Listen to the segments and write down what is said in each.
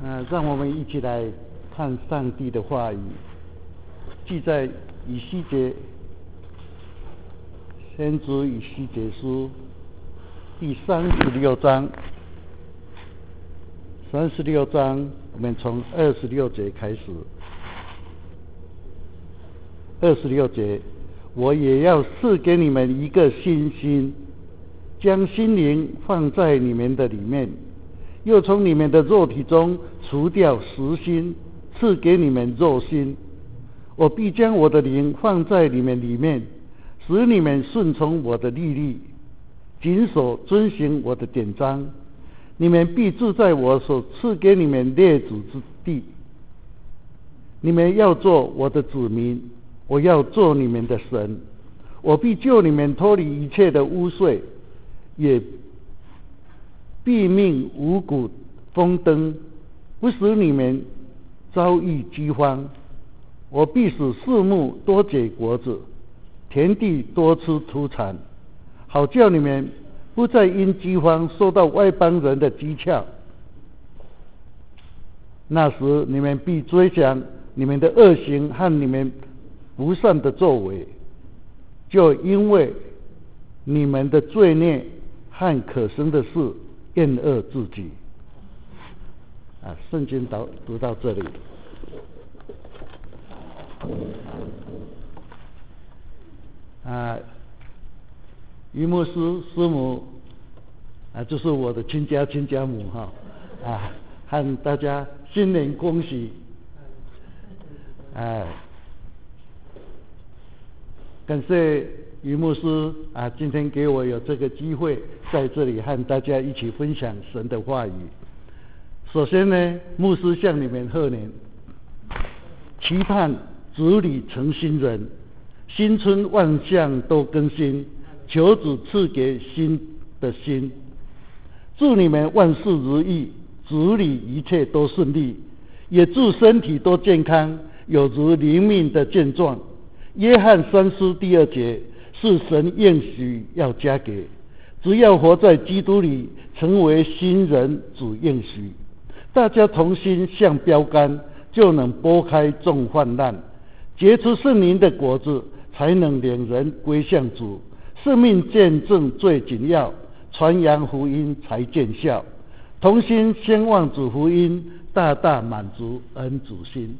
让我们一起来看上帝的话语，记在以西结先知以西结书第36章，36章我们从26节开始。26节，我也要赐给你们一个新心，将心灵放在你们的里面，又从你们的肉体中除掉实心，赐给你们肉心。我必将我的灵放在你们里面，使你们顺从我的律例，谨守遵行我的典章。你们必住在我所赐给你们列祖之地。你们要做我的子民，我要做你们的神。我必救你们脱离一切的污秽，也必命五谷丰登，不使你们遭遇饥荒。我必使树木多结果子，田地多出土产，好叫你们不再因饥荒受到外邦人的讥诮。那时你们必追想你们的恶行和你们不善的作为，就因为你们的罪孽和可生的事厌恶自己。圣经读到这里。于牧师师母就是我的亲家母和大家新年恭喜。感谢于牧师今天给我有这个机会在这里和大家一起分享神的话语。首先呢，牧师向你们贺年，期盼主里成新人，新春万象都更新，求主赐给新的心。祝你们万事如意，主里一切都顺利，也祝身体都健康，有如灵命的健壮。约翰3书第2节是神应许要加给，只要活在基督里，成为新人，主应许。大家同心像标杆，就能拨开众患难，结出圣灵的果子，才能领人归向主。生命见证最紧要，传扬福音才见效。同心兴旺主福音，大大满足恩主心。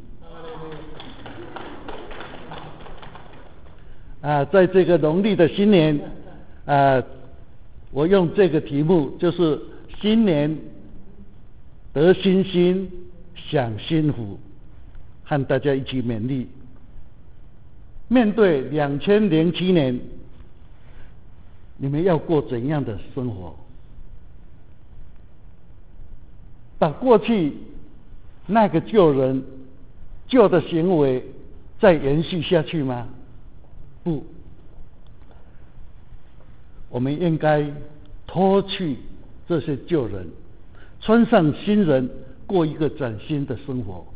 在这个农历的新年，我用这个题目，就是新年得新心，享新福，和大家一起勉励。面对2007年，你们要过怎样的生活？把过去那个旧的行为再延续下去吗？不，我们应该脱去这些旧人，穿上新人，过一个崭新的生活。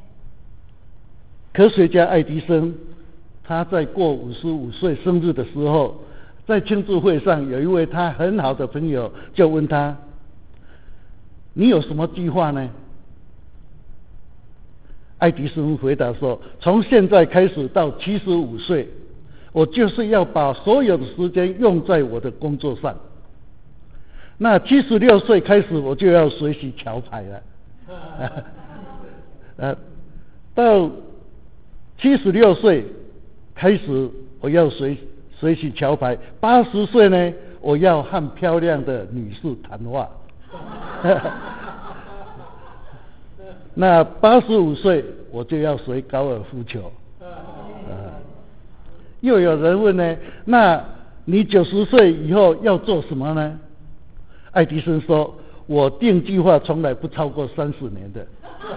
科学家爱迪生，他在过55岁生日的时候，在庆祝会上，有一位他很好的朋友就问他：你有什么计划呢？爱迪生回答说：从现在开始到75岁，我就是要把所有的时间用在我的工作上。那76岁开始，我就要学习桥牌了。到76岁开始，我要学习桥牌。80岁呢，我要和漂亮的女士谈话。那85岁，我就要学高尔夫球。又有人问呢，那你90岁以后要做什么呢？爱迪生说：我定计划从来不超过30年的。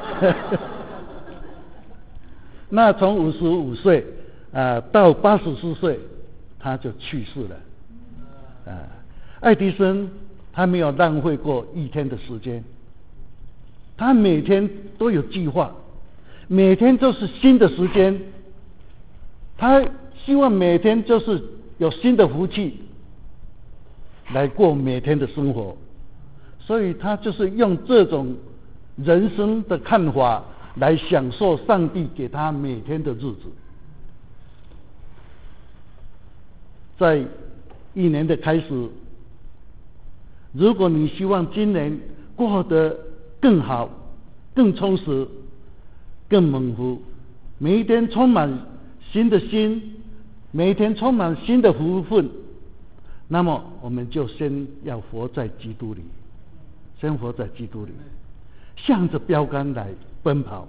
那从55岁到84岁，他就去世了。爱迪生他没有浪费过一天的时间，他每天都有计划，每天都是新的时间。他希望每天就是有新的福气来过每天的生活，所以他就是用这种人生的看法来享受上帝给他每天的日子。在一年的开始，如果你希望今年过得更好、更充实、更蒙福，每一天充满新的心，每一天充满新的福分，那么我们就先要活在基督里，先活在基督里，向着标杆来奔跑。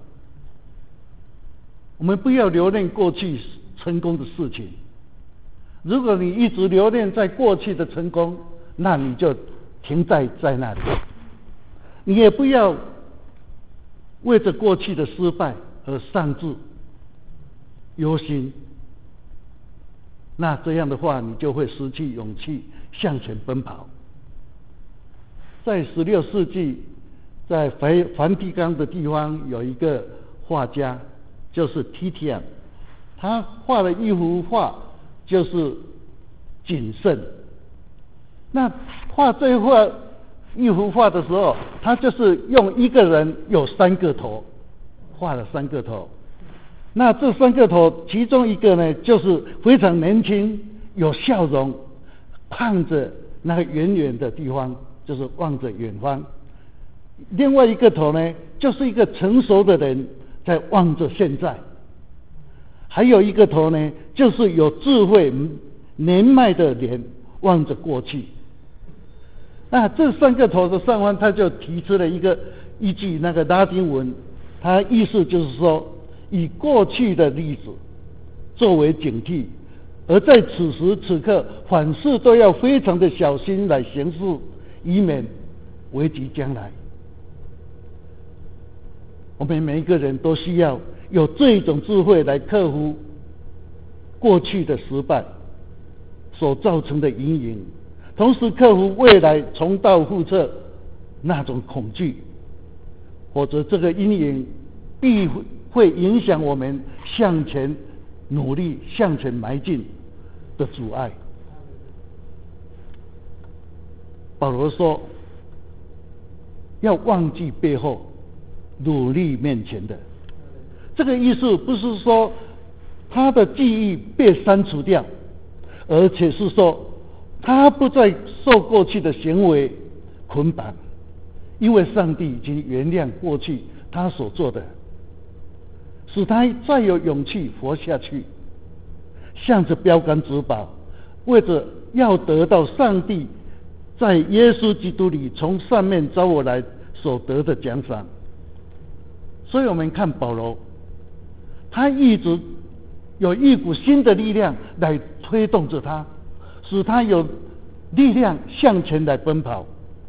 我们不要留恋过去成功的事情，如果你一直留恋在过去的成功，那你就停在那里。你也不要为着过去的失败而丧志忧心，那这样的话你就会失去勇气向前奔跑。在16世纪，在梵蒂冈的地方有一个画家，就是Titian，他画了一幅画，就是谨慎。那画这一幅画的时候，他就是用一个人有3个头，画了3个头。那这3个头，其中一个呢，就是非常年轻，有笑容，看着那个远远的地方，就是望着远方。另外一个头呢，就是一个成熟的人在望着现在。还有一个头呢，就是有智慧年迈的人望着过去。那这3个头的上方，他就提出了一句那个拉丁文，他意思就是说，以过去的例子作为警惕，而在此时此刻，凡事都要非常的小心来行事，以免危及将来。我们每一个人都需要有这一种智慧来克服过去的失败所造成的阴影，同时克服未来重蹈覆辙那种恐惧，否则这个阴影必会影响我们向前努力、向前迈进的阻碍。保罗说，要忘记背后，努力面前的。这个意思不是说他的记忆被删除掉，而且是说他不再受过去的行为捆绑，因为上帝已经原谅过去他所做的，使他再有勇气活下去，向着标杆直跑，为着要得到上帝在耶稣基督里从上面招我来所得的奖赏。所以我们看保罗，他一直有一股新的力量来推动着他，使他有力量向前来奔跑。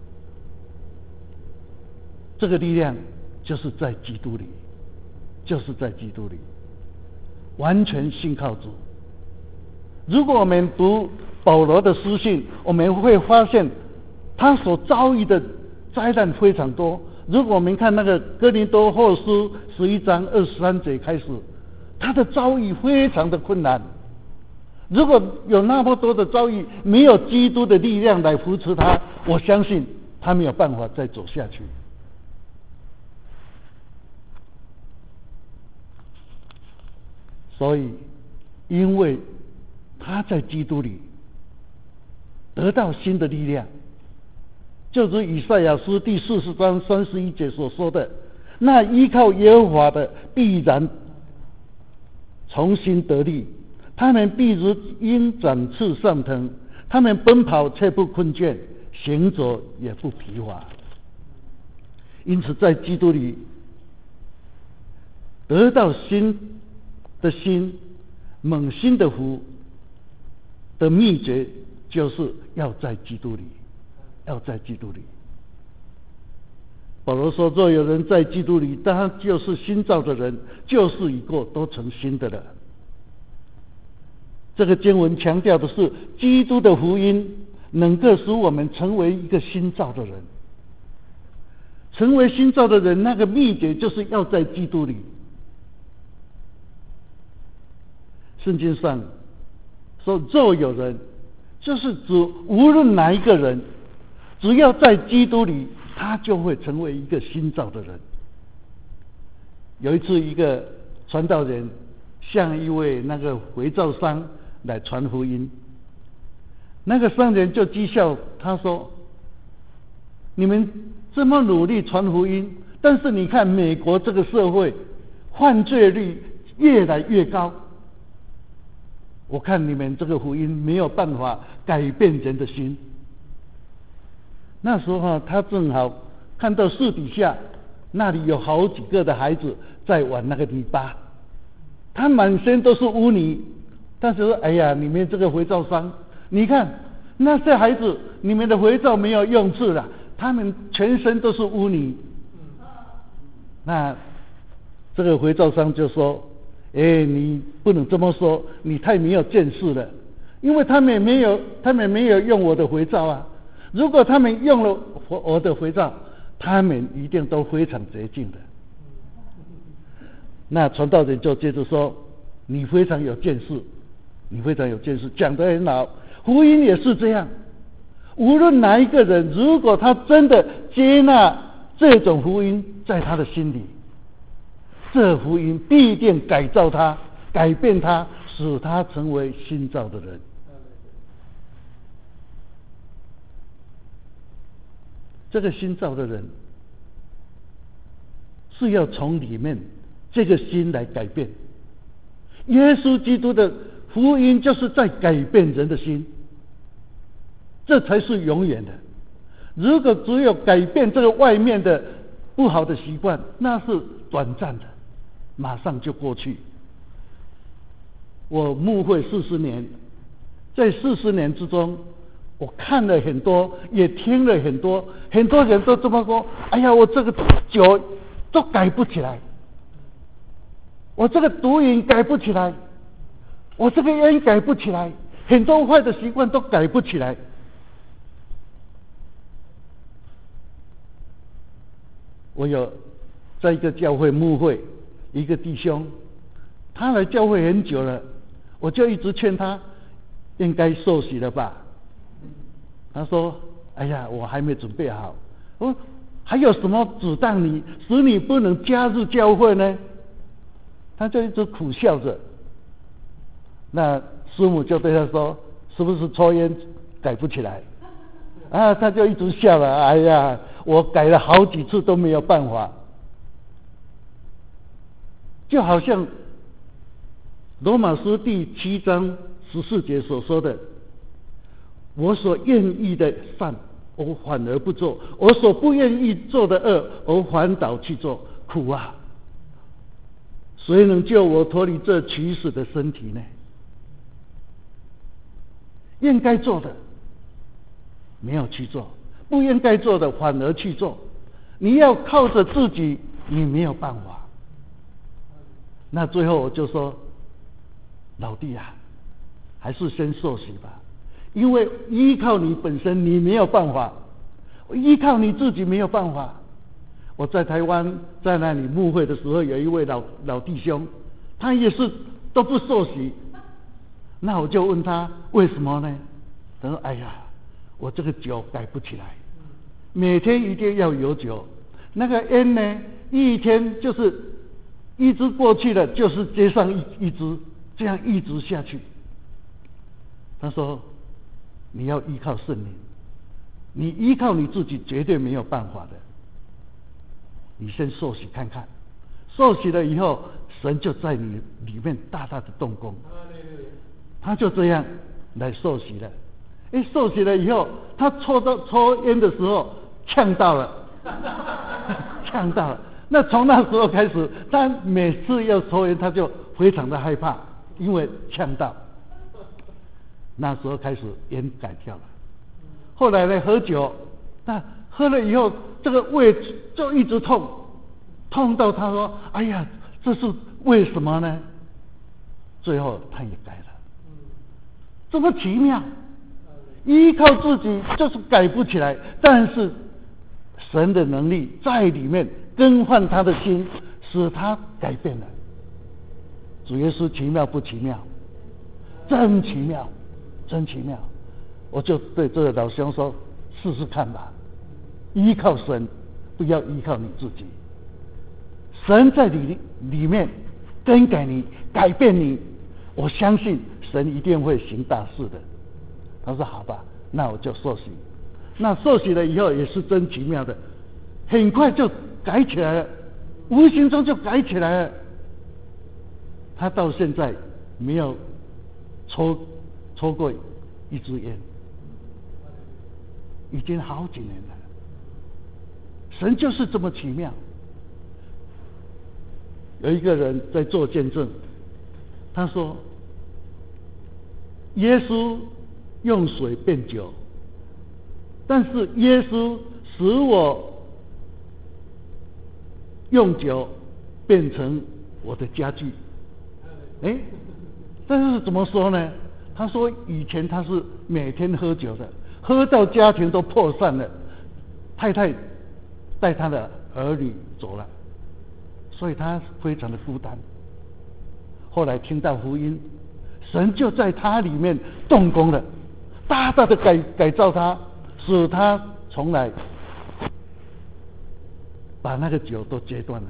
这个力量就是在基督里，就是在基督里，完全信靠主。如果我们读保罗的书信，我们会发现他所遭遇的灾难非常多。如果我们看那个哥林多后书11章23节开始，他的遭遇非常的困难。如果有那么多的遭遇，没有基督的力量来扶持他，我相信他没有办法再走下去。所以因为他在基督里得到新的力量，就如以赛亚书第40章31节所说的，那依靠耶和华的必然重新得力，他们必如鹰展翅上腾，他们奔跑却不困倦，行走也不疲乏。因此在基督里得到新的心、猛新的福的秘诀，就是要在基督里，要在基督里。保罗说，若有人在基督里，他就是新造的人，旧事已过，都成新的了。这个经文强调的是，基督的福音能够使我们成为一个新造的人。成为新造的人，那个秘诀就是要在基督里。圣经上说，若有人，就是指无论哪一个人，只要在基督里，他就会成为一个新造的人， 有一次一个传道人向一位那个肥皂商来传福音，那个商人就讥笑他说：你们这么努力传福音，但是你看美国这个社会犯罪率越来越高，我看你们这个福音没有办法改变人的心。那时候他正好看到树底下那里有好几个的孩子在玩那个泥巴，他满身都是污泥，但是说：哎呀，你们这个肥皂商，你看那些孩子，你们的肥皂没有用处了，他们全身都是污泥。那这个肥皂商就说：你不能这么说，你太没有见识了，因为他们没有用我的肥皂啊，如果他们用了我的肥皂，他们一定都非常洁净的。那传道人就接着说：你非常有见识，你非常有见识，讲得很好。福音也是这样，无论哪一个人，如果他真的接纳这种福音在他的心里，这福音必定改造他，改变他，使他成为新造的人。这个新造的人是要从里面这个心来改变。耶稣基督的福音就是在改变人的心，这才是永远的。如果只有改变这个外面的不好的习惯，那是短暂的，马上就过去。我牧会40年，在40年之中，我看了很多，也听了很多，很多人都这么说：哎呀，我这个酒都改不起来，我这个毒瘾改不起来，我这个烟改不起来，很多坏的习惯都改不起来。我有在一个教会牧会，一个弟兄，他来教会很久了，我就一直劝他应该受洗了吧。他说：哎呀，我还没准备好。我说：还有什么阻挡你，使你不能加入教会呢？他就一直苦笑着。那师母就对他说：是不是抽烟改不起来？啊，他就一直笑了。哎呀，我改了好几次都没有办法。就好像罗马书第7章14节所说的：我所愿意的善，我反而不做；我所不愿意做的恶，我反倒去做。苦啊！谁能救我脱离这取死的身体呢？应该做的没有去做，不应该做的反而去做。你要靠着自己，你没有办法。那最后我就说：老弟啊，还是先受洗吧，因为依靠你本身你没有办法，依靠你自己没有办法。我在台湾在那里牧会的时候，有一位老弟兄，他也是都不受洗。那我就问他为什么呢？他说：哎呀，我这个酒改不起来，每天一定要有酒。那个烟呢，一天就是一支过去了，就是接上一支，这样一直下去。他说：你要依靠圣灵，你依靠你自己绝对没有办法的。你先受洗看看，受洗了以后，神就在你里面大大的动工。他就这样来受洗了。受洗了以后，他抽烟的时候呛到了，呛到了。那从那时候开始，他每次要抽烟，他就非常的害怕，因为呛到。那时候开始烟改掉了。后来呢，喝酒，那喝了以后，这个胃就一直痛，痛到他说：哎呀，这是为什么呢？最后他也改了。这么奇妙，依靠自己就是改不起来，但是神的能力在里面更换他的心，使他改变了。主耶稣奇妙不奇妙？真奇妙，真奇妙！我就对这个老兄说：试试看吧，依靠神，不要依靠你自己。 神在里面更改你、改变你，我相信神一定会行大事的。他说好吧，那我就受洗。那受洗了以后也是真奇妙的，很快就改起来了，无形中就改起来了。他到现在没有抽过一支烟，已经好几年了。神就是这么奇妙。有一个人在做见证，他说耶稣用水变酒，但是耶稣使我用酒变成我的家具。但是怎么说呢？他说以前他是每天喝酒的，喝到家庭都破散了，太太带他的儿女走了，所以他非常的孤单。后来听到福音，神就在他里面动工了，大大的改造他，使他从来把那个酒都戒断了。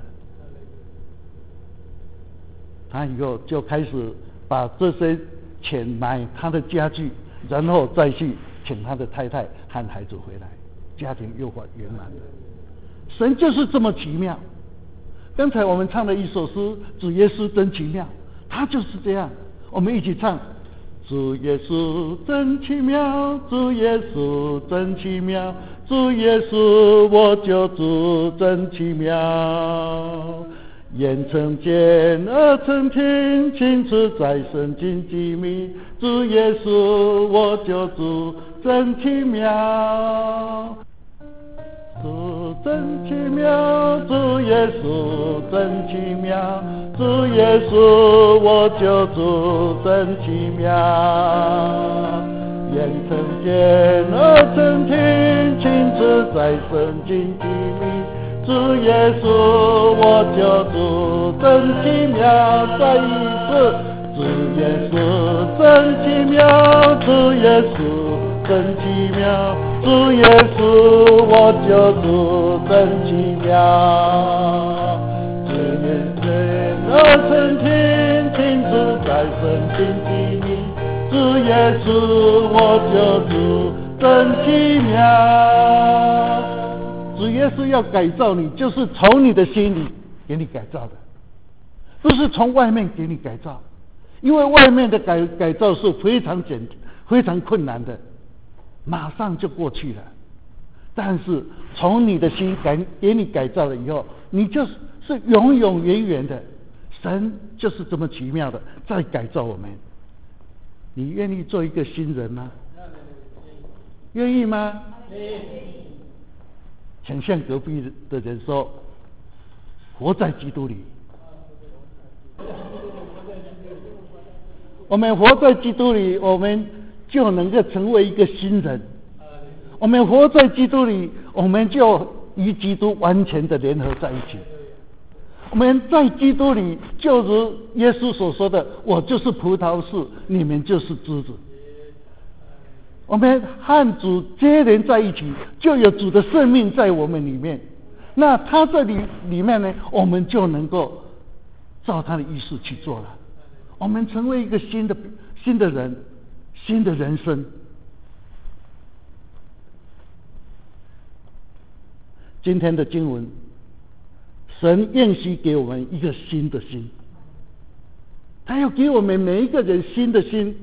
他以后就开始把这些钱买他的家具，然后再去请他的太太和孩子回来，家庭又圆满了。神就是这么奇妙。刚才我们唱的一首诗《主耶稣真奇妙》，他就是这样。我们一起唱：主耶稣真奇妙，主耶稣真奇妙，主耶稣我救主真奇妙。眼曾见，耳曾听，亲自在圣经记明。主耶稣我救主真奇妙，主真奇妙，主耶稣真奇妙，主耶稣我救主真奇妙。眼曾见，耳曾听，亲自在圣经记明。主耶稣我救主真奇妙，再一次，主耶稣真奇妙，主耶稣真奇妙，主耶稣我救主真奇妙。主耶稣耳曾听，亲自在圣经记明。主耶稣我救主真奇妙。主耶稣要改造你，就是从你的心里给你改造的，不是从外面给你改造。因为外面的改造是非常困难的，马上就过去了。但是从你的心给你改造了以后，你就是永永远远的。神就是这么奇妙的在改造我们。你愿意做一个新人吗？愿意吗？请向隔壁的人说：活在基督里。我们活在基督里，我们就能够成为一个新人。我们活在基督里，我们就与基督完全的联合在一起。我们在基督里，就如耶稣所说的：我就是葡萄树，你们就是枝子。我们和主接连在一起，就有主的生命在我们里面。那他这里面呢，我们就能够照他的意思去做了。我们成为一个新的人，新的人生。今天的经文，神愿许给我们一个新的心，他要给我们每一个人新的心。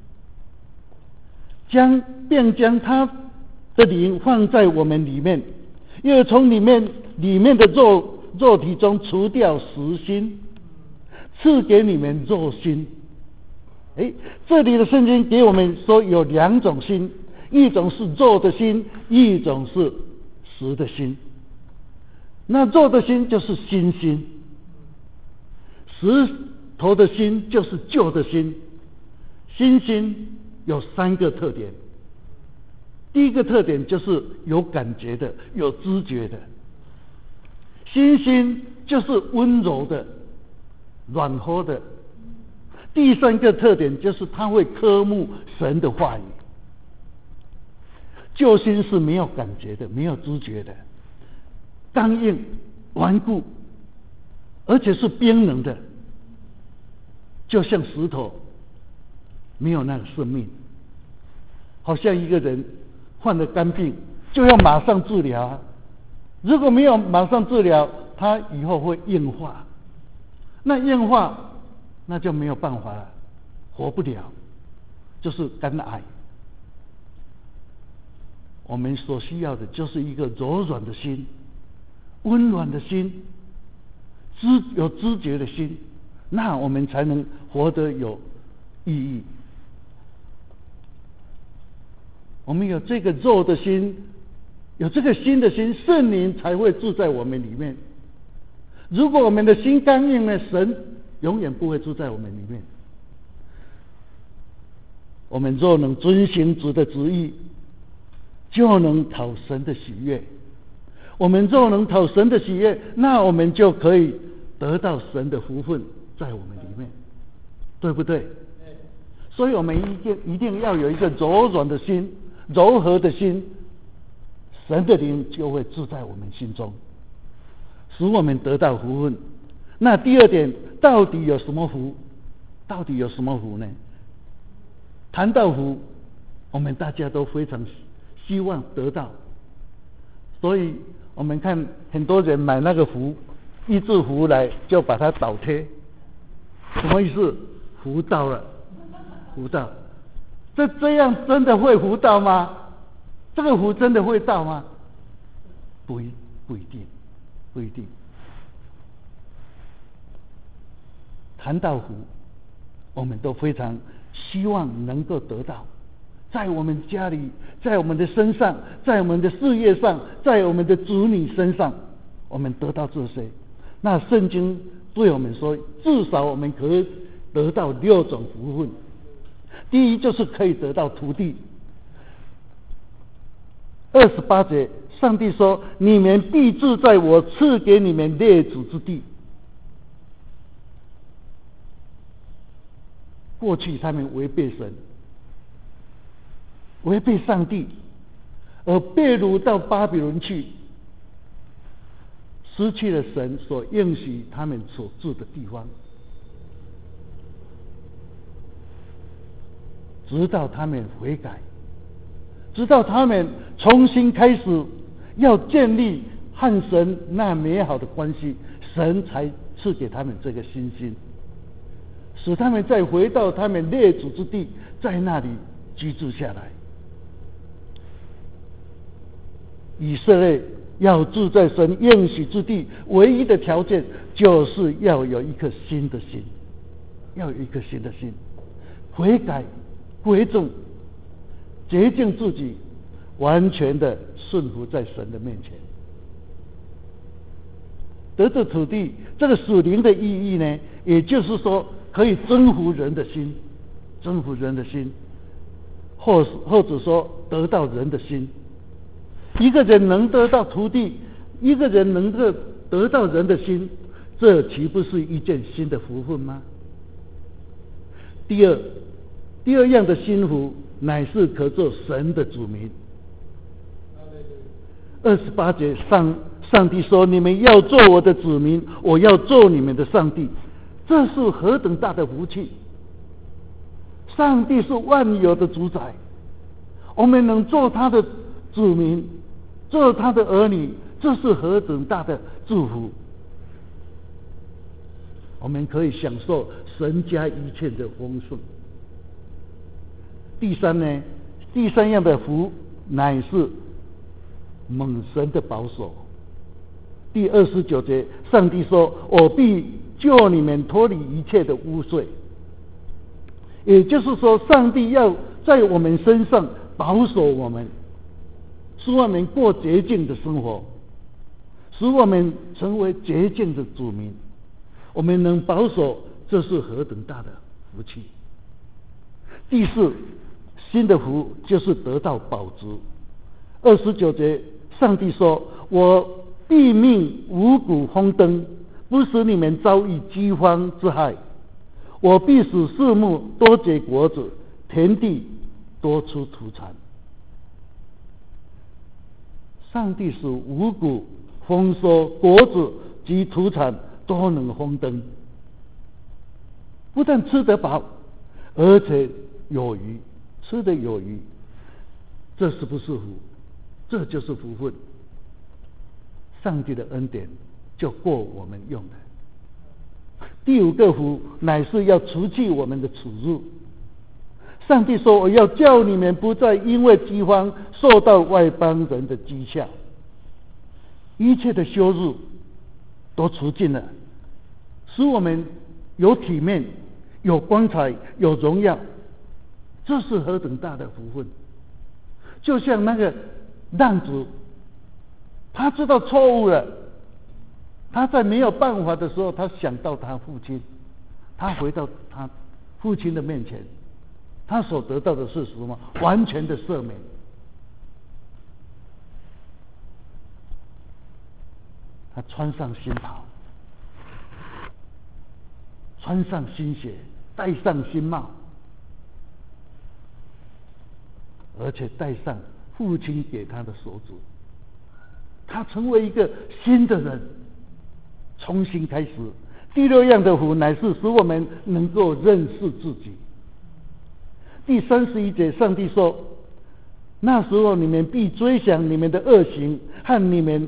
便将他的灵放在我们里面，又从里面的肉体中除掉实心，赐给你们肉心。这里的圣经给我们说有两种心，一种是肉的心，一种是实的心。那肉的心就是新心，石头的心就是旧的心。新心有三个特点。第一个特点就是有感觉的，有知觉的。新心就是温柔的，软和的。第三个特点就是他会科目神的话语。旧心是没有感觉的，没有知觉的，刚硬顽固， 而且是冰冷的，就像石头，没有那个生命。好像一个人患了肝病，就要马上治疗，如果没有马上治疗，他以后会硬化，那硬化那就没有办法了，活不了，就是肝癌。我们所需要的就是一个柔软的心，温暖的心，有知觉的心，那我们才能活得有意义。我们有这个肉的心，有这个心的心，圣灵才会住在我们里面。如果我们的心刚硬呢，神永远不会住在我们里面。我们若能遵行主的旨意，就能讨神的喜悦。我们若能讨神的喜悦，那我们就可以得到神的福分在我们里面，对不对？所以我们一定要有一个柔软的心，柔和的心，神的灵就会住在我们心中，使我们得到福分。那第二点，到底有什么福？到底有什么福呢？谈到福，我们大家都非常希望得到，所以我们看很多人买那个符，医治符来就把它倒贴，什么意思？福到了，福到，这样真的会福到吗？这个福真的会到吗？不一定，不一定。谈到福，我们都非常希望能够得到，在我们家里，在我们的身上，在我们的事业上，在我们的子女身上，我们得到这些。那圣经对我们说，至少我们可以得到6种福分。第一就是可以得到土地。28节，上帝说：“你们必住在我赐给你们列祖之地。”过去他们违背神，违背上帝，而被掳到巴比伦去，失去了神所应许他们所住的地方，直到他们悔改，直到他们重新开始要建立和神那美好的关系，神才赐给他们这个信心，使他们再回到他们列祖之地，在那里居住下来。以色列要住在神应许之地，唯一的条件就是要有一颗新的心，要有一颗新的心，悔改归正，洁净自己，完全的顺服在神的面前。得着土地，这个属灵的意义呢，也就是说可以征服人的心，征服人的心，或者说得到人的心。一个人能得到土地，一个人能够得到人的心，这岂不是一件新的福分吗？第二样的新福，乃是可做神的子民。28节，上帝说：“你们要做我的子民，我要做你们的上帝。”这是何等大的福气！上帝是万有的主宰，我们能做他的子民，做他的儿女，这是何等大的祝福！我们可以享受神家一切的丰盛。第三样的福，乃是蒙神的保守。第29节，上帝说：“我必救你们脱离一切的污秽。”也就是说，上帝要在我们身上保守我们，使我们过洁净的生活，使我们成为洁净的子民。我们能保守，这是何等大的福气！第4，新的福就是得到饱足。29节，上帝说：“我必命五谷丰登，不使你们遭遇饥荒之害。我必使树木多结果子，田地多出土产。”上帝使五谷丰收，果子及土产多能丰登，不但吃得饱，而且有余，吃得有余，这是不是福？这就是福分。上帝的恩典就够我们用的。第五个福乃是要除去我们的耻辱。上帝说：“我要叫你们不再因为饥荒受到外邦人的讥笑。”一切的羞辱都除尽了，使我们有体面、有光彩、有荣耀。这是何等大的福分！就像那个浪子，他知道错误了，他在没有办法的时候，他想到他父亲，他回到他父亲的面前，他所得到的是什么？完全的赦免。他穿上新袍，穿上新鞋，戴上新帽，而且戴上父亲给他的手镯。他成为一个新的人，重新开始。第六样的福乃是使我们能够认识自己。第31节，上帝说：“那时候你们必追想你们的恶行和你们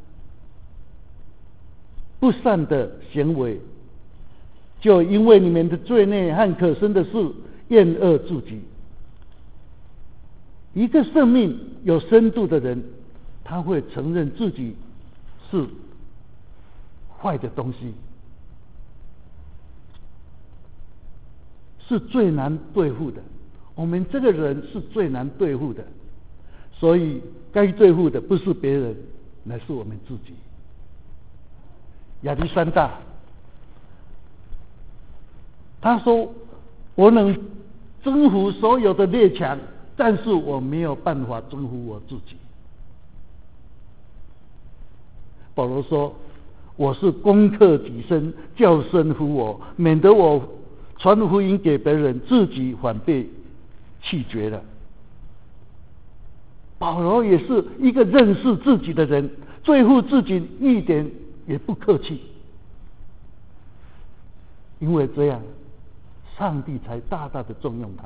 不善的行为，就因为你们的罪孽和可憎的事厌恶自己。”一个生命有深度的人，他会承认自己是坏的东西，是最难对付的。我们这个人是最难对付的，所以该对付的不是别人，乃是我们自己。亚历山大他说：“我能征服所有的列强，但是我没有办法征服我自己。”保罗说：“我是攻克己身，叫身服我，免得我传福音给别人，自己反被弃绝了。”保罗也是一个认识自己的人，对付自己一点也不客气，因为这样，上帝才大大的重用他。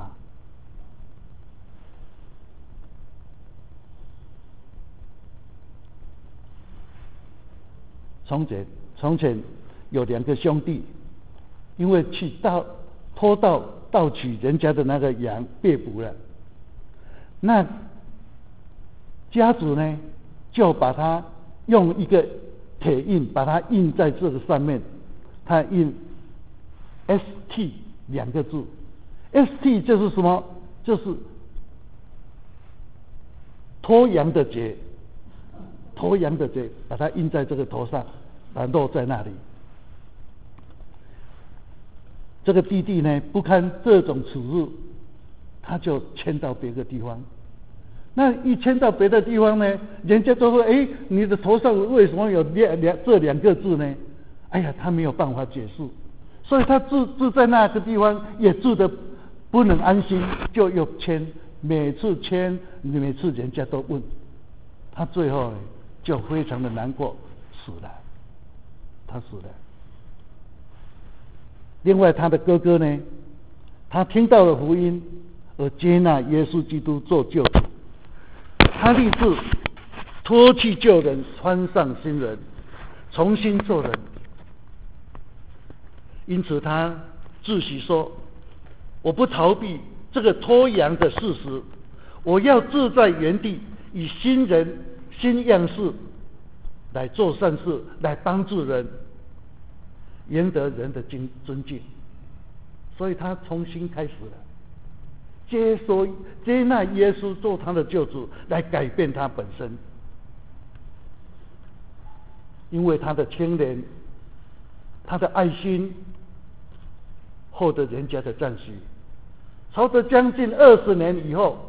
从前有两个兄弟，因为去偷盗取人家的那个羊被捕了，那家主呢就把他用一个铁印把它印在这个上面，他印 ST 两个字。 ST 就是什么？就是脱羊的节，脱羊的节，把它印在这个头上，然后在那里。这个弟弟呢不堪这种耻辱，他就迁到别的地方。那一迁到别的地方呢，人家都说：“哎，你的头上为什么有这两个字呢？”哎呀，他没有办法解释，所以他住在那个地方也住得不能安心，就又迁，每次人家都问他，最后就非常的难过，死了，他死了。另外他的哥哥呢，他听到了福音而接纳耶稣基督做救主，他立志脱去旧人，穿上新人，重新做人。因此他自诩说：“我不逃避这个脱羊的事实，我要自在原地，以新人新样式来做善事，来帮助人，赢得人的尊敬。”所以他重新开始了，接纳耶稣做他的救主，来改变他本身。因为他的清廉，他的爱心，获得人家的赞许。朝着将近20年以后，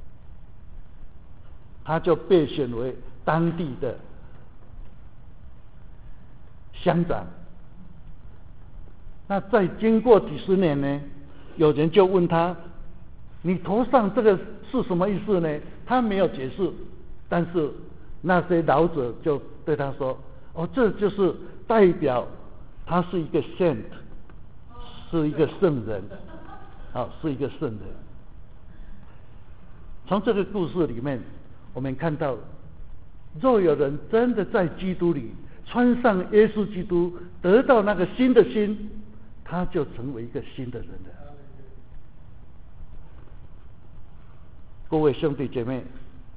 他就被选为当地的乡长。那再经过几十年呢，有人就问他：“你头上这个是什么意思呢？”他没有解释，但是那些老者就对他说：“哦，这就是代表他是一个 saint， 是一个圣人，是一个圣人。从这个故事里面，我们看到，若有人真的在基督里穿上耶稣基督，得到那个新的心，他就成为一个新的人了。各位兄弟姐妹，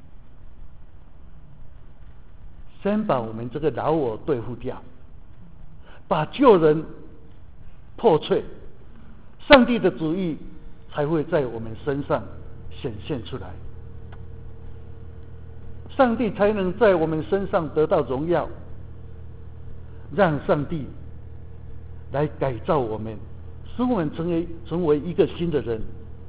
先把我们这个老我对付掉，把旧人破碎，上帝的旨意才会在我们身上显现出来，上帝才能在我们身上得到荣耀，让上帝来改造我们，使我们成为一个新的人。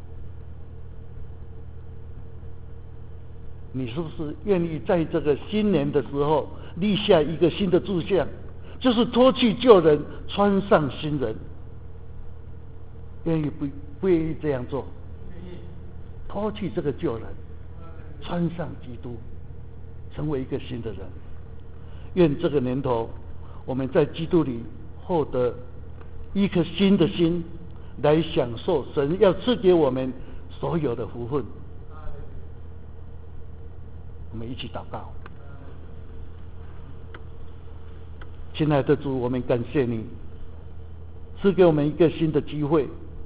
你是不是愿意在这个新年的时候立下一个新的志向，就是脱去旧人，穿上新人？愿意不愿意这样做？脱去这个旧人，穿上基督，成为一个新的人。愿这个年头，我们在基督里获得一颗新的心，来享受神要赐给我们所有的福分。我们一起祷告。亲爱的主，我们感谢你赐给我们一个新的机会，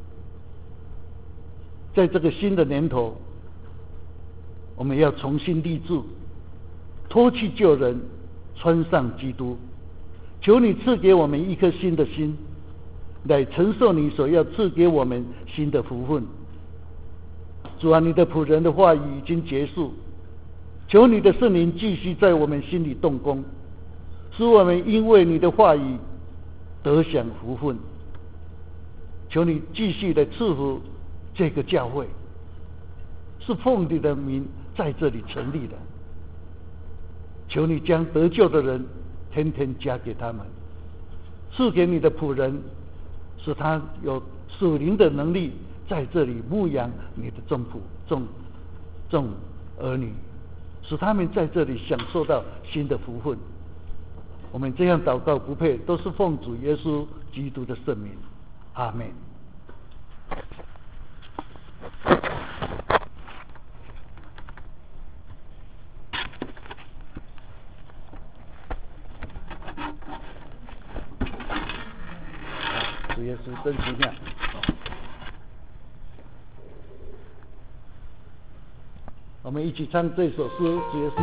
在这个新的年头，我们要重新立志，脱去旧人，穿上基督。求你赐给我们一颗新的心，来承受你所要赐给我们新的福分。主啊，你的仆人的话语已经结束，求你的圣灵继续在我们心里动工，使我们因为你的话语得享福分。求你继续的赐福这个教会，是奉你的名在这里成立的。求你将得救的人天天加给他们，赐给你的仆人，使他有属灵的能力，在这里牧养你的众儿女，使他们在这里享受到新的福分。我们这样祷告不配，都是奉主耶稣基督的圣名，阿们。主耶稣真奇妙。我们一起唱这首诗，主耶稣。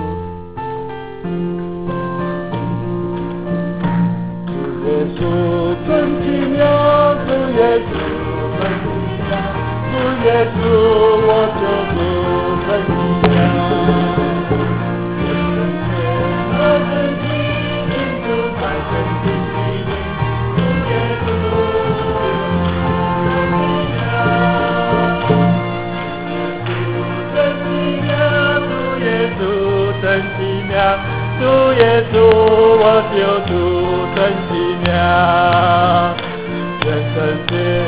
主耶稣真奇妙，主耶稣真奇妙，主耶稣我就是真奇妙。我真奇，因主在真奇里，主耶稣真奇妙，主耶稣我就主真奇妙，愿神